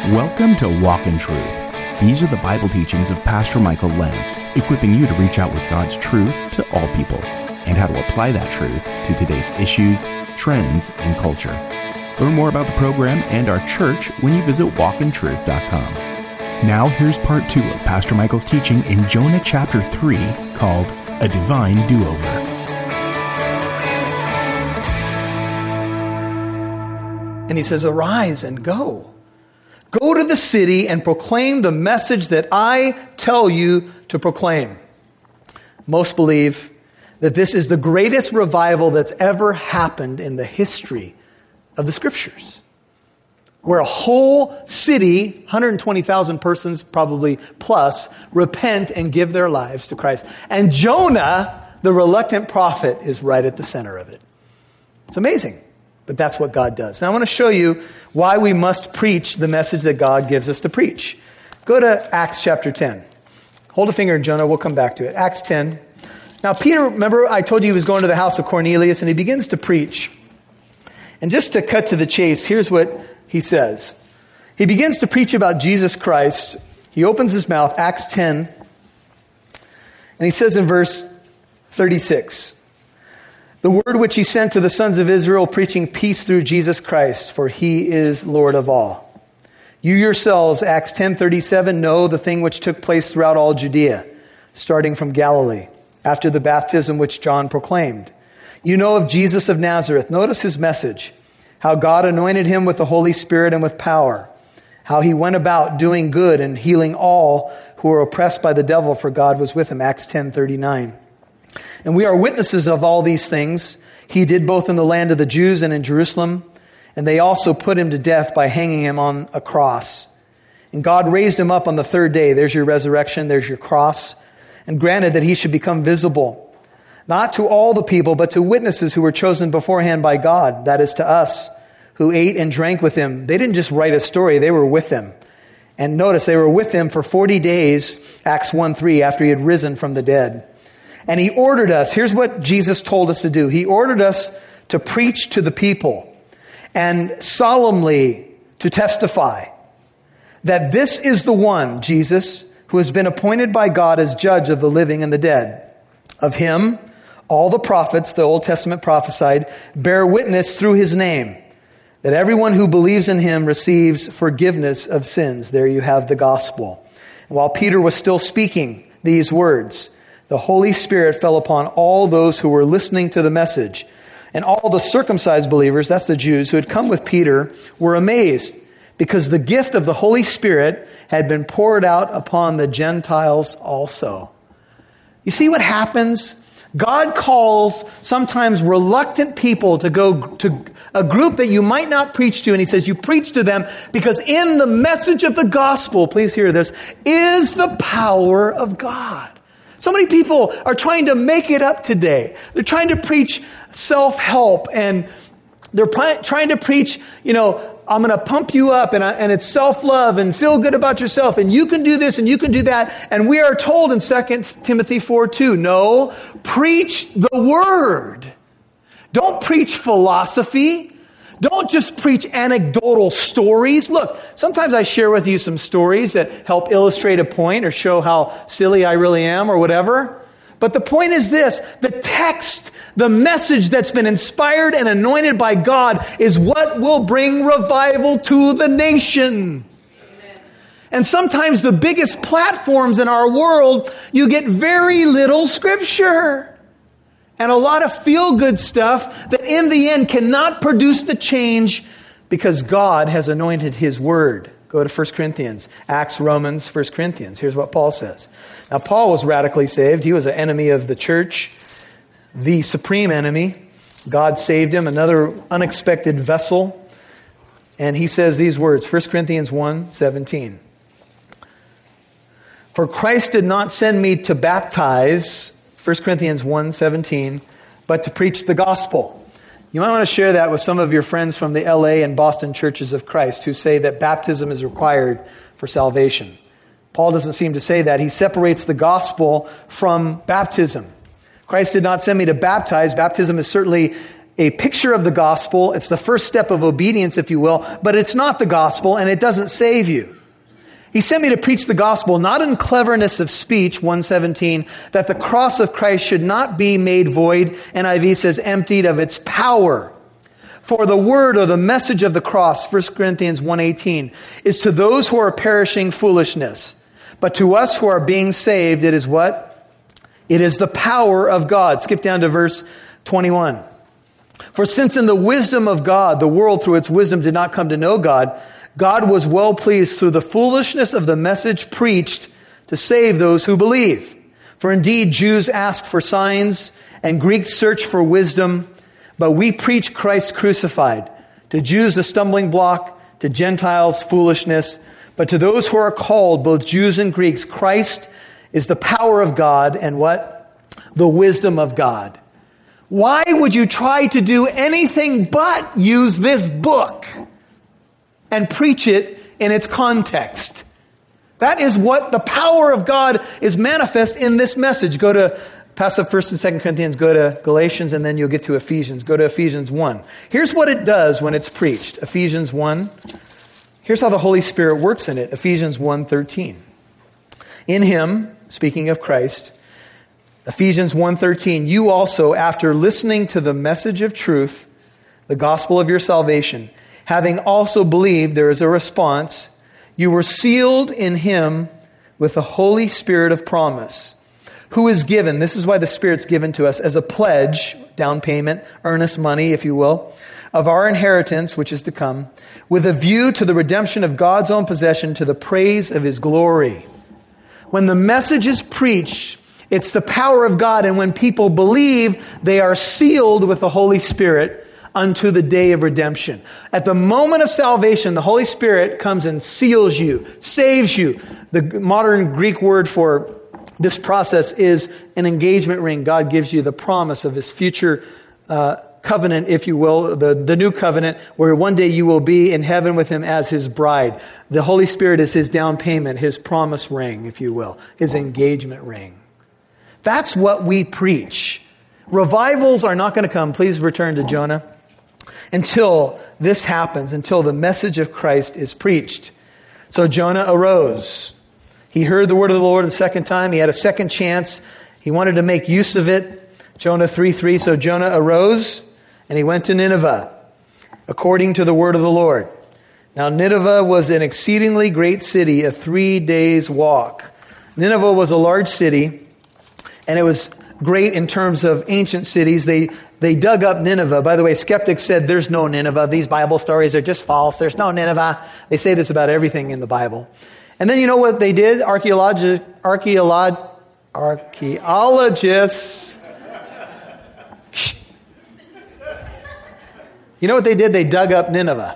Welcome to Walk in Truth. These are the Bible teachings of Pastor Michael Lentz, equipping you to reach out with God's truth to all people and how to apply that truth to today's issues, trends, and culture. Learn more about the program and our church when you visit walkintruth.com. Now here's part 2 of Pastor Michael's teaching in Jonah chapter 3 called A Divine Do-Over. And he says, arise and go. Go to the city and proclaim the message that I tell you to proclaim. Most believe that this is the greatest revival that's ever happened in the history of the Scriptures, where a whole city, 120,000 persons probably plus, repent and give their lives to Christ. And Jonah, the reluctant prophet, is right at the center of it. It's amazing. But that's what God does. Now I want to show you why we must preach the message that God gives us to preach. Go to Acts chapter 10. Hold a finger in Jonah. We'll come back to it. Acts 10. Now Peter, remember I told you he was going to the house of Cornelius and he begins to preach. And just to cut to the chase, here's what he says. He begins to preach about Jesus Christ. He opens his mouth, Acts 10. And he says in verse 36, the word which he sent to the sons of Israel, preaching peace through Jesus Christ, for he is Lord of all. You yourselves, Acts 10:37, know the thing which took place throughout all Judea, starting from Galilee, after the baptism which John proclaimed. You know of Jesus of Nazareth. Notice his message, how God anointed him with the Holy Spirit and with power, how he went about doing good and healing all who were oppressed by the devil, for God was with him, Acts 10:39. And we are witnesses of all these things. He did both in the land of the Jews and in Jerusalem. And they also put him to death by hanging him on a cross. And God raised him up on the third day. There's your resurrection. There's your cross. And granted that he should become visible, not to all the people, but to witnesses who were chosen beforehand by God. That is to us, who ate and drank with him. They didn't just write a story. They were with him. And notice they were with him for 40 days, Acts 1:3, after he had risen from the dead. And he ordered us, here's what Jesus told us to do. He ordered us to preach to the people and solemnly to testify that this is the one, Jesus, who has been appointed by God as judge of the living and the dead. Of him, all the prophets, the Old Testament prophesied, bear witness through his name, that everyone who believes in him receives forgiveness of sins. There you have the gospel. And while Peter was still speaking these words, the Holy Spirit fell upon all those who were listening to the message. And all the circumcised believers, that's the Jews, who had come with Peter, were amazed because the gift of the Holy Spirit had been poured out upon the Gentiles also. You see what happens? God calls sometimes reluctant people to go to a group that you might not preach to, and he says you preach to them because in the message of the gospel, please hear this, is the power of God. So many people are trying to make it up today. They're trying to preach self-help and they're trying to preach, I'm going to pump you up and it's self-love and feel good about yourself and you can do this and you can do that. And we are told in 2 Timothy 4:2, no, preach the word. Don't preach philosophy. Don't just preach anecdotal stories. Look, sometimes I share with you some stories that help illustrate a point or show how silly I really am or whatever. But the point is this, the text, the message that's been inspired and anointed by God is what will bring revival to the nation. Amen. And sometimes the biggest platforms in our world, you get very little scripture. And a lot of feel-good stuff that in the end cannot produce the change because God has anointed his word. Go to 1 Corinthians, Acts, Romans, 1 Corinthians. Here's what Paul says. Now, Paul was radically saved. He was an enemy of the church, the supreme enemy. God saved him, another unexpected vessel. And he says these words, 1 Corinthians 1:17. For Christ did not send me to baptize, 1 Corinthians 1:17, but to preach the gospel. You might want to share that with some of your friends from the LA and Boston churches of Christ who say that baptism is required for salvation. Paul doesn't seem to say that. He separates the gospel from baptism. Christ did not send me to baptize. Baptism is certainly picture of the gospel. It's the first step of obedience, if you will, but it's not the gospel and it doesn't save you. He sent me to preach the gospel, not in cleverness of speech, 1:17, that the cross of Christ should not be made void, NIV says emptied of its power. For the word or the message of the cross, 1 Corinthians 1:18, is to those who are perishing foolishness. But to us who are being saved, it is what? It is the power of God. Skip down to verse 21. For since in the wisdom of God, the world through its wisdom did not come to know God, God was well pleased through the foolishness of the message preached to save those who believe. For indeed, Jews ask for signs and Greeks search for wisdom, but we preach Christ crucified. To Jews, a stumbling block, to Gentiles, foolishness. But to those who are called, both Jews and Greeks, Christ is the power of God and what? The wisdom of God. Why would you try to do anything but use this book and preach it in its context? That is what the power of God is manifest in this message. Go to, pass up 1 and 2 Corinthians, go to Galatians, and then you'll get to Ephesians. Go to Ephesians 1. Here's what it does when it's preached. Ephesians 1. Here's how the Holy Spirit works in it. Ephesians 1:13. In him, speaking of Christ, Ephesians 1:13, you also, after listening to the message of truth, the gospel of your salvation, having also believed, there is a response, you were sealed in him with the Holy Spirit of promise, who is given, this is why the Spirit's given to us, as a pledge, down payment, earnest money, if you will, of our inheritance, which is to come, with a view to the redemption of God's own possession, to the praise of his glory. When the message is preached, it's the power of God, and when people believe, they are sealed with the Holy Spirit unto the day of redemption. At the moment of salvation, the Holy Spirit comes and seals you, saves you. The modern Greek word for this process is an engagement ring. God gives you the promise of his future covenant, if you will, the new covenant, where one day you will be in heaven with him as his bride. The Holy Spirit is his down payment, his promise ring, if you will, his engagement ring. That's what we preach. Revivals are not going to come. Please return to Jonah. Until this happens, until the message of Christ is preached. So Jonah arose. He heard the word of the Lord the second time. He had a second chance. He wanted to make use of it. Jonah 3:3. So Jonah arose and he went to Nineveh, according to the word of the Lord. Now Nineveh was an exceedingly great city, a 3 days walk. Nineveh was a large city, and it was great in terms of ancient cities. They dug up Nineveh. By the way, skeptics said there's no Nineveh. These Bible stories are just false. There's no Nineveh. They say this about everything in the Bible. And then you know what they did? Archaeologists. You know what they did? They dug up Nineveh.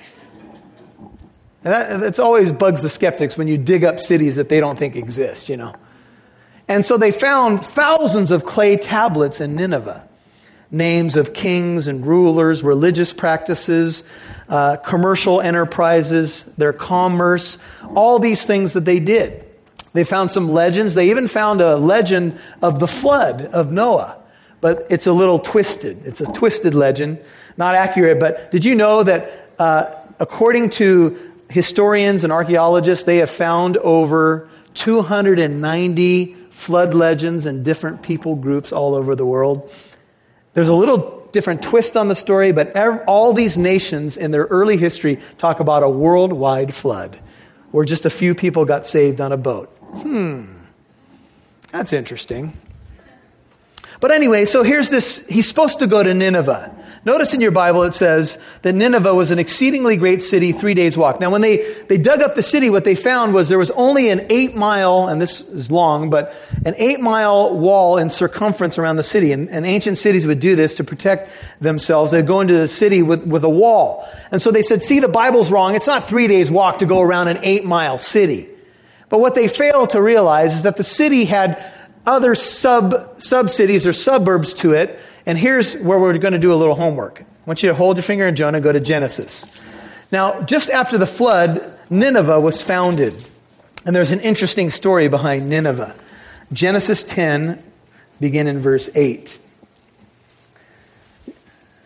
And that's always bugs the skeptics when you dig up cities that they don't think exist, you know. And so they found thousands of clay tablets in Nineveh. Names of kings and rulers, religious practices, commercial enterprises, their commerce, all these things that they did. They found some legends. They even found a legend of the flood of Noah. But it's a little twisted. It's a twisted legend, not accurate. But did you know that according to historians and archaeologists, they have found over 290 flood legends and different people groups all over the world? There's a little different twist on the story, but all these nations in their early history talk about a worldwide flood where just a few people got saved on a boat. That's interesting. But anyway, so here's this. He's supposed to go to Nineveh. Notice in your Bible it says that Nineveh was an exceedingly great city, 3 days walk. Now when they dug up the city, what they found was there was only an 8-mile, and this is long, but an 8-mile wall in circumference around the city. And ancient cities would do this to protect themselves. They'd go into the city with a wall. And so they said, see, the Bible's wrong. It's not 3 days walk to go around an 8-mile city. But what they failed to realize is that the city had other sub-cities or suburbs to it. And here's where we're going to do a little homework. I want you to hold your finger in Jonah, go to Genesis. Now, just after the flood, Nineveh was founded. And there's an interesting story behind Nineveh. Genesis 10, begin in verse 8.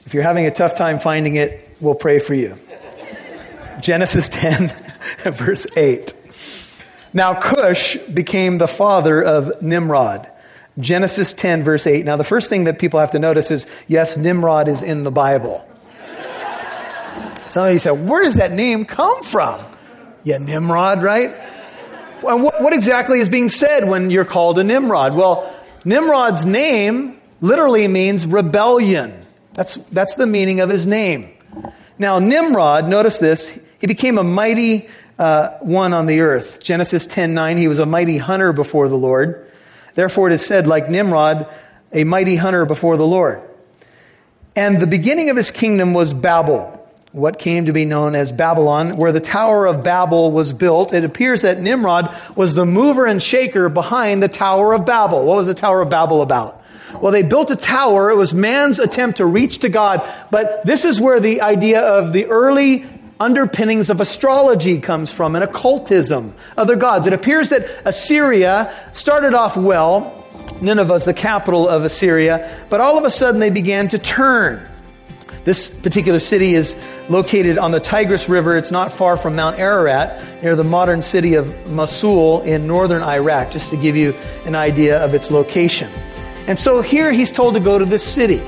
If you're having a tough time finding it, we'll pray for you. Genesis 10, verse 8. Now Cush became the father of Nimrod. Genesis 10, verse 8. Now the first thing that people have to notice is, yes, Nimrod is in the Bible. Some of you say, where does that name come from? Yeah, Nimrod, right? Well, what exactly is being said when you're called a Nimrod? Well, Nimrod's name literally means rebellion. That's the meaning of his name. Now, Nimrod, notice this, he became a mighty one on the earth. Genesis 10:9, he was a mighty hunter before the Lord. Therefore, it is said, like Nimrod, a mighty hunter before the Lord. And the beginning of his kingdom was Babel, what came to be known as Babylon, where the Tower of Babel was built. It appears that Nimrod was the mover and shaker behind the Tower of Babel. What was the Tower of Babel about? Well, they built a tower. It was man's attempt to reach to God. But this is where the idea of the early underpinnings of astrology comes from, and occultism, other gods. It appears that Assyria started off well. Nineveh is the capital of Assyria. But all of a sudden they began to turn. This particular city is located on the Tigris River. It's not far from Mount Ararat, near the modern city of Mosul in northern Iraq, just to give you an idea of its location. And so here he's told to go to this city.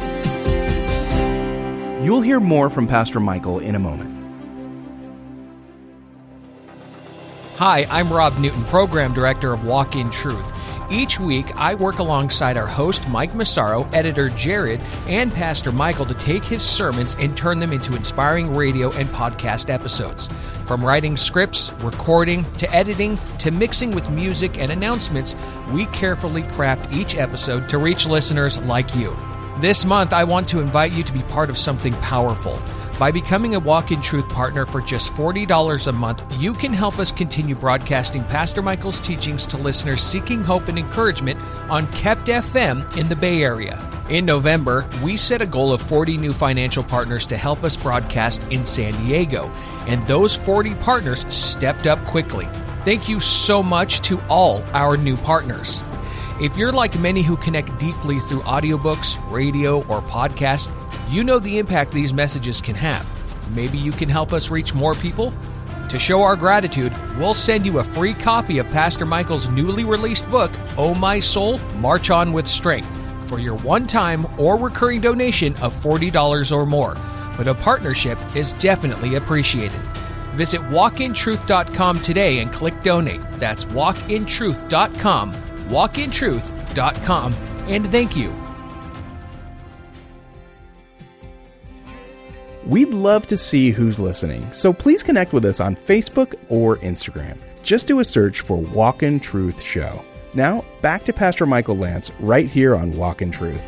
You'll hear more from Pastor Michael in a moment. Hi, I'm Rob Newton, Program Director of Walk in Truth. Each week, I work alongside our host, Mike Massaro, editor Jared, and Pastor Michael to take his sermons and turn them into inspiring radio and podcast episodes. From writing scripts, recording, to editing, to mixing with music and announcements, we carefully craft each episode to reach listeners like you. This month, I want to invite you to be part of something powerful. By becoming a Walk in Truth partner for just $40 a month, you can help us continue broadcasting Pastor Michael's teachings to listeners seeking hope and encouragement on Kept FM in the Bay Area. In November, we set a goal of 40 new financial partners to help us broadcast in San Diego, and those 40 partners stepped up quickly. Thank you so much to all our new partners. If you're like many who connect deeply through audiobooks, radio, or podcasts, you know the impact these messages can have. Maybe you can help us reach more people? To show our gratitude, we'll send you a free copy of Pastor Michael's newly released book, Oh My Soul, March On With Strength, for your one-time or recurring donation of $40 or more. But a partnership is definitely appreciated. Visit walkintruth.com today and click donate. That's walkintruth.com, walkintruth.com, and thank you. We'd love to see who's listening, so please connect with us on Facebook or Instagram. Just do a search for Walk in Truth Show. Now, back to Pastor Michael Lance right here on Walk in Truth.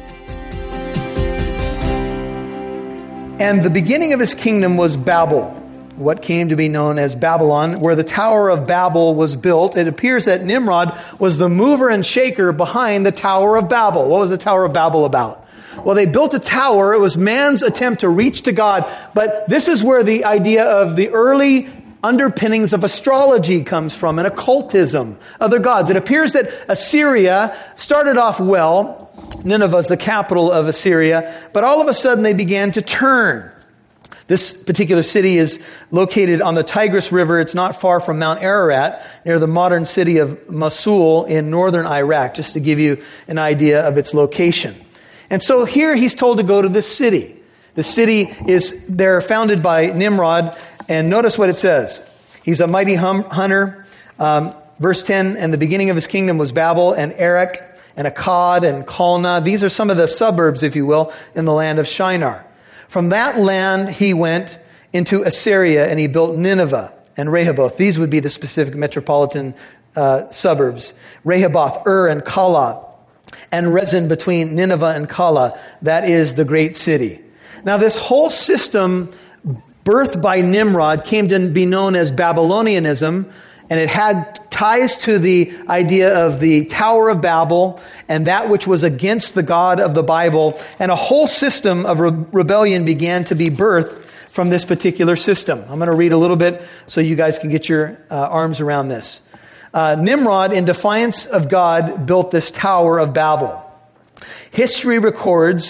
And the beginning of his kingdom was Babel, what came to be known as Babylon, where the Tower of Babel was built. It appears that Nimrod was the mover and shaker behind the Tower of Babel. What was the Tower of Babel about? Well, they built a tower. It was man's attempt to reach to God. But this is where the idea of the early underpinnings of astrology comes from, and occultism, other gods. It appears that Assyria started off well. Nineveh is the capital of Assyria. But all of a sudden they began to turn. This particular city is located on the Tigris River. It's not far from Mount Ararat, near the modern city of Mosul in northern Iraq, just to give you an idea of its location. And so here he's told to go to this city. The city they're founded by Nimrod, and notice what it says. He's a mighty hunter. Verse 10, and the beginning of his kingdom was Babel and Erech and Akkad and Calneh. These are some of the suburbs, if you will, in the land of Shinar. From that land he went into Assyria, and he built Nineveh and Rehoboth. These would be the specific metropolitan suburbs. Rehoboth, and Calah, and Rezin between Nineveh and Calah. That is the great city. Now this whole system, birthed by Nimrod, came to be known as Babylonianism, and it had ties to the idea of the Tower of Babel and that which was against the God of the Bible. And a whole system of rebellion began to be birthed from this particular system. I'm going to read a little bit so you guys can get your arms around this. Nimrod, in defiance of God, built this Tower of Babel. History records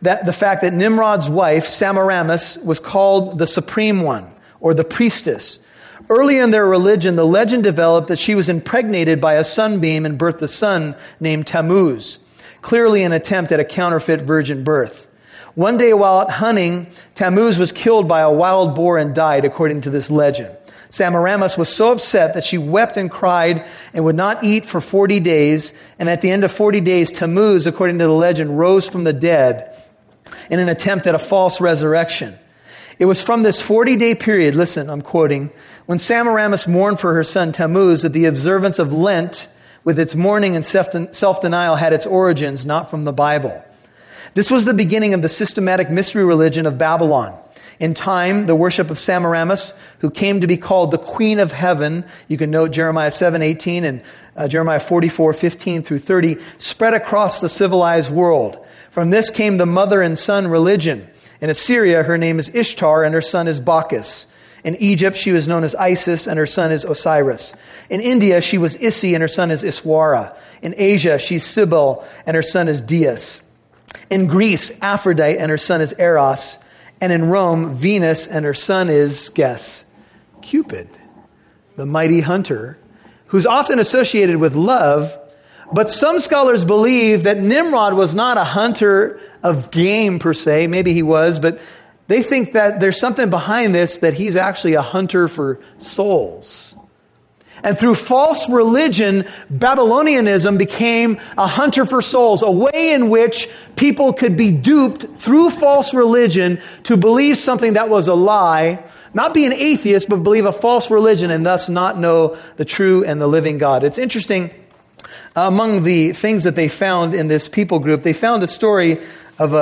that the fact that Nimrod's wife, Semiramis, was called the Supreme One, or the priestess. Early in their religion, the legend developed that she was impregnated by a sunbeam and birthed a son named Tammuz, clearly an attempt at a counterfeit virgin birth. One day while out hunting, Tammuz was killed by a wild boar and died, according to this legend. Semiramis was so upset that she wept and cried and would not eat for 40 days. And at the end of 40 days, Tammuz, according to the legend, rose from the dead in an attempt at a false resurrection. It was from this 40-day period, listen, I'm quoting, when Semiramis mourned for her son Tammuz, that the observance of Lent, with its mourning and self-denial, had its origins not from the Bible. This was the beginning of the systematic mystery religion of Babylon. In time, the worship of Semiramis, who came to be called the Queen of Heaven, you can note Jeremiah 7:18 and Jeremiah 44:15 through 30, spread across the civilized world. From this came the mother and son religion. In Assyria, her name is Ishtar and her son is Bacchus. In Egypt, she was known as Isis and her son is Osiris. In India, she was Isi and her son is Iswara. In Asia, she's Cybele and her son is Dias. In Greece, Aphrodite and her son is Eros. And in Rome, Venus and her son is, guess, Cupid, the mighty hunter, who's often associated with love. But some scholars believe that Nimrod was not a hunter of game per se. Maybe he was, but they think that there's something behind this, that he's actually a hunter for souls. And through false religion, Babylonianism became a hunter for souls, a way in which people could be duped through false religion to believe something that was a lie, not be an atheist, but believe a false religion and thus not know the true and the living God. It's interesting, among the things that they found in this people group, they found a story of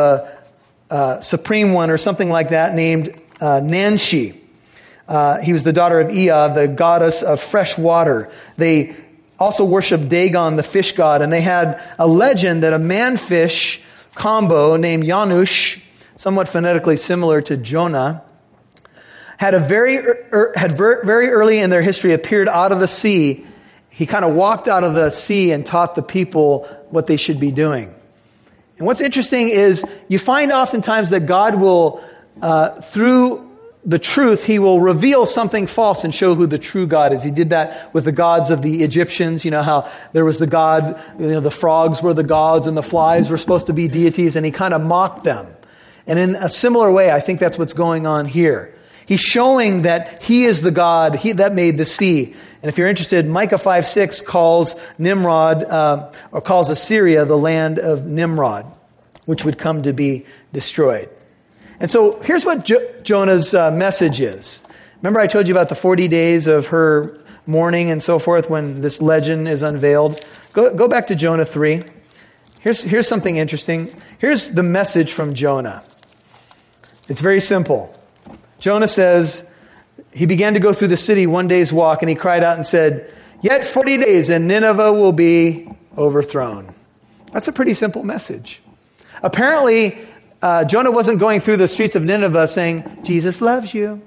a supreme one or something like that named Nanshi. He was the daughter of Ea, the goddess of fresh water. They also worshiped Dagon, the fish god, and they had a legend that a man-fish combo named Yanush, somewhat phonetically similar to Jonah, had very early in their history appeared out of the sea. He kind of walked out of the sea and taught the people what they should be doing. And what's interesting is you find oftentimes that God will, through the truth, he will reveal something false and show who the true God is. He did that with the gods of the Egyptians. You know how there was the god, the frogs were the gods and the flies were supposed to be deities, and he kind of mocked them. And in a similar way, I think that's what's going on here. He's showing that he is the God that made the sea. And if you're interested, Micah 5:6 calls Nimrod, or calls Assyria the land of Nimrod, which would come to be destroyed. And so here's what Jonah's message is. Remember I told you about the 40 days of her mourning and so forth when this legend is unveiled? Go back to Jonah 3. Here's something interesting. Here's the message from Jonah. It's very simple. Jonah says, he began to go through the city one day's walk, and he cried out and said, "Yet 40 days and Nineveh will be overthrown." That's a pretty simple message. Apparently, Jonah wasn't going through the streets of Nineveh saying, "Jesus loves you."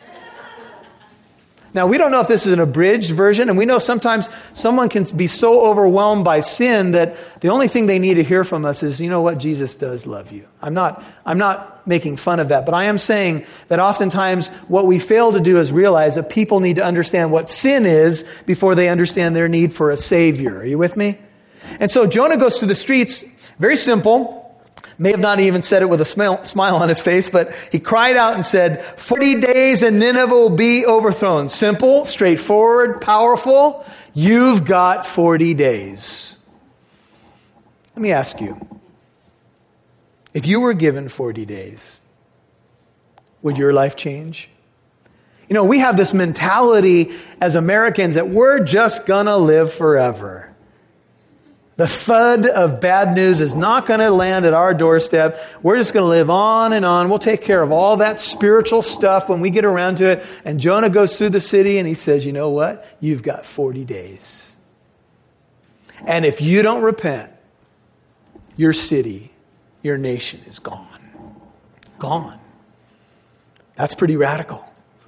Now, we don't know if this is an abridged version, and we know sometimes someone can be so overwhelmed by sin that the only thing they need to hear from us is, you know what, Jesus does love you. I'm not making fun of that, but I am saying that oftentimes what we fail to do is realize that people need to understand what sin is before they understand their need for a Savior. Are you with me? And so Jonah goes through the streets, very simple. May have not even said it with a smile on his face, but he cried out and said, 40 days and Nineveh will be overthrown. Simple, straightforward, powerful. You've got 40 days. Let me ask you, if you were given 40 days, would your life change? You know, we have this mentality as Americans that we're just gonna live forever. The thud of bad news is not going to land at our doorstep. We're just going to live on and on. We'll take care of all that spiritual stuff when we get around to it. And Jonah goes through the city and he says, you know what? You've got 40 days. And if you don't repent, your city, your nation is gone. Gone. That's pretty radical.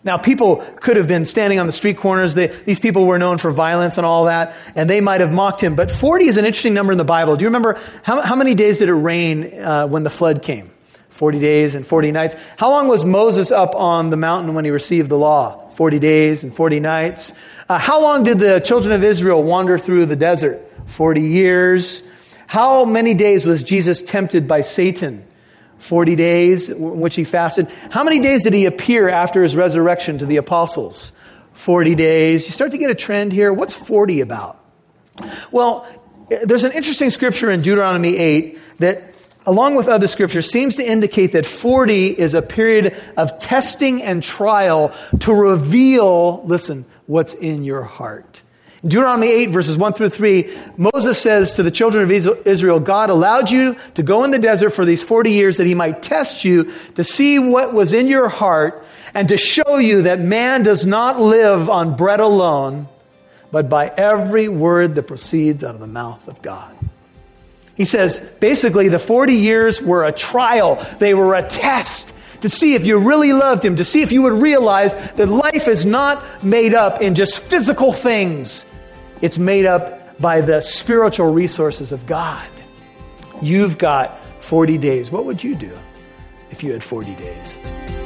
Now, people could have been standing on the street corners. These people were known for violence and all that, and they might have mocked him. But 40 is an interesting number in the Bible. Do you remember how many days did it rain when the flood came? 40 days and 40 nights. How long was Moses up on the mountain when he received the law? 40 days and 40 nights. How long did the children of Israel wander through the desert? 40 years. How many days was Jesus tempted by Satan? 40 days in which he fasted. How many days did he appear after his resurrection to the apostles? 40 days. You start to get a trend here. What's 40 about? Well, there's an interesting scripture in Deuteronomy 8 that, along with other scriptures, seems to indicate that 40 is a period of testing and trial to reveal, listen, what's in your heart. In Deuteronomy 8, verses 1 through 3, Moses says to the children of Israel, God allowed you to go in the desert for these 40 years that he might test you to see what was in your heart and to show you that man does not live on bread alone, but by every word that proceeds out of the mouth of God. He says, basically, the 40 years were a trial. They were a test to see if you really loved him, to see if you would realize that life is not made up in just physical things. It's made up by the spiritual resources of God. You've got 40 days. What would you do if you had 40 days?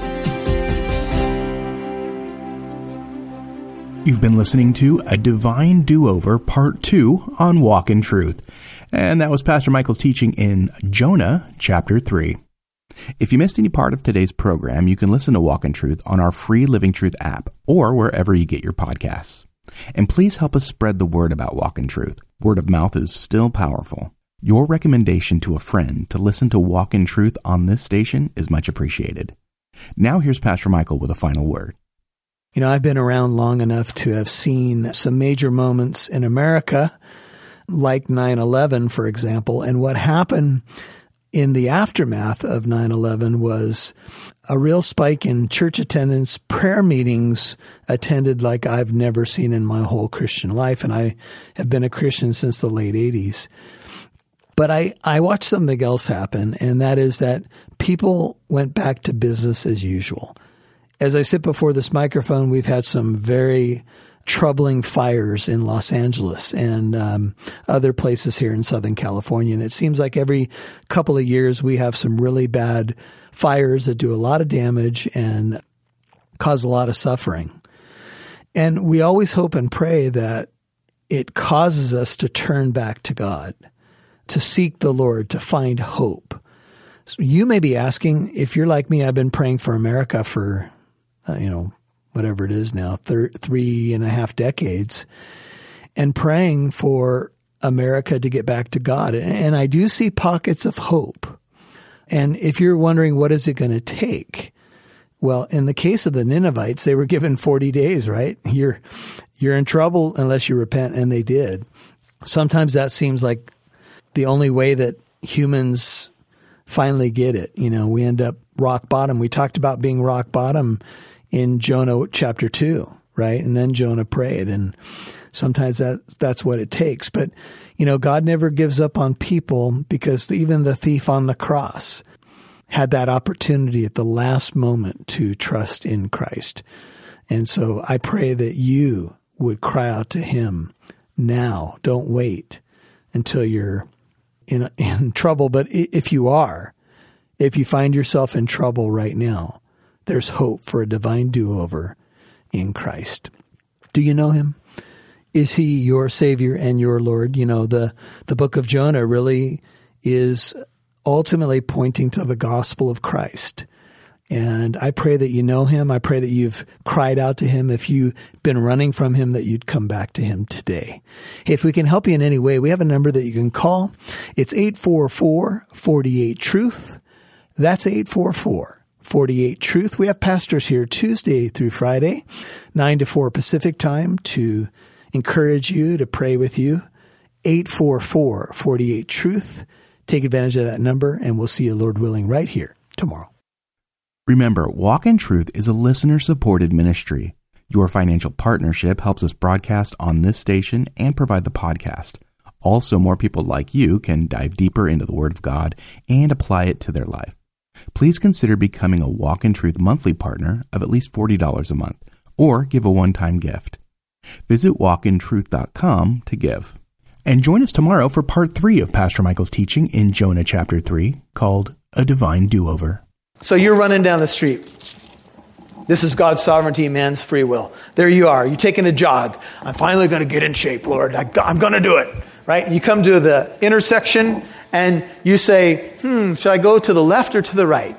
You've been listening to A Divine Do-Over Part 2 on Walk in Truth. And that was Pastor Michael's teaching in Jonah chapter 3. If you missed any part of today's program, you can listen to Walk in Truth on our free Living Truth app or wherever you get your podcasts. And please help us spread the word about Walk in Truth. Word of mouth is still powerful. Your recommendation to a friend to listen to Walk in Truth on this station is much appreciated. Now here's Pastor Michael with a final word. You know, I've been around long enough to have seen some major moments in America, like 9/11, for example. And what happened in the aftermath of 9/11 was a real spike in church attendance, prayer meetings attended like I've never seen in my whole Christian life. And I have been a Christian since the late 80s. But I watched something else happen, and that is that people went back to business as usual. As I sit before this microphone, we've had some very troubling fires in Los Angeles and other places here in Southern California. And it seems like every couple of years we have some really bad fires that do a lot of damage and cause a lot of suffering. And we always hope and pray that it causes us to turn back to God, to seek the Lord, to find hope. So you may be asking, if you're like me, I've been praying for America for, whatever it is now, 3.5 decades, and praying for America to get back to God. And I do see pockets of hope. And if you're wondering, what is it going to take? Well, in the case of the Ninevites, they were given 40 days, right? You're in trouble unless you repent, and they did. Sometimes that seems like the only way that humans finally get it. We end up rock bottom. We talked about being rock bottom in Jonah chapter 2, right? And then Jonah prayed, and sometimes that's what it takes. But, God never gives up on people, because even the thief on the cross had that opportunity at the last moment to trust in Christ. And so I pray that you would cry out to him now. Don't wait until you're in trouble. But if you find yourself in trouble right now, there's hope for a divine do-over in Christ. Do you know him? Is he your Savior and your Lord? The book of Jonah really is ultimately pointing to the gospel of Christ. And I pray that you know him. I pray that you've cried out to him. If you've been running from him, that you'd come back to him today. Hey, if we can help you in any way, we have a number that you can call. It's 844-48-TRUTH. That's 844-48-TRUTH. We have pastors here Tuesday through Friday, 9 to 4 Pacific time, to encourage you, to pray with you. 844-48-TRUTH. Take advantage of that number, and we'll see you, Lord willing, right here tomorrow. Remember, Walk in Truth is a listener-supported ministry. Your financial partnership helps us broadcast on this station and provide the podcast. Also, more people like you can dive deeper into the Word of God and apply it to their life. please consider becoming a Walk in Truth monthly partner of at least $40 a month, or give a one-time gift. Visit walkintruth.com to give. And join us tomorrow for part 3 of Pastor Michael's teaching in Jonah chapter 3, called A Divine Do-Over. So you're running down the street. This is God's sovereignty, man's free will. There you are. You're taking a jog. I'm finally going to get in shape, Lord. I'm going to do it. Right? And you come to the intersection and you say, should I go to the left or to the right?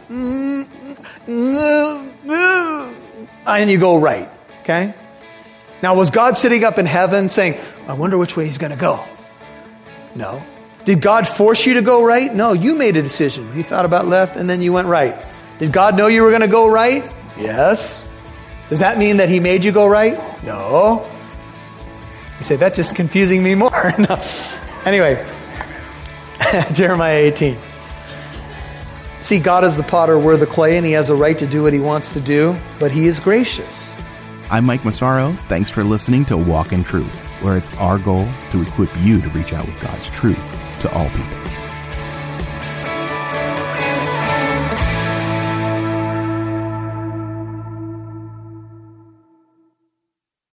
And you go right. Okay? Now, was God sitting up in heaven saying, I wonder which way he's going to go? No. Did God force you to go right? No, you made a decision. You thought about left and then you went right. Did God know you were going to go right? Yes. Does that mean that he made you go right? No. You say, that's just confusing me more. No. Anyway, Jeremiah 18. See, God is the potter, we're the clay, and he has a right to do what he wants to do, but he is gracious. I'm Mike Massaro. Thanks for listening to Walk in Truth, where it's our goal to equip you to reach out with God's truth to all people.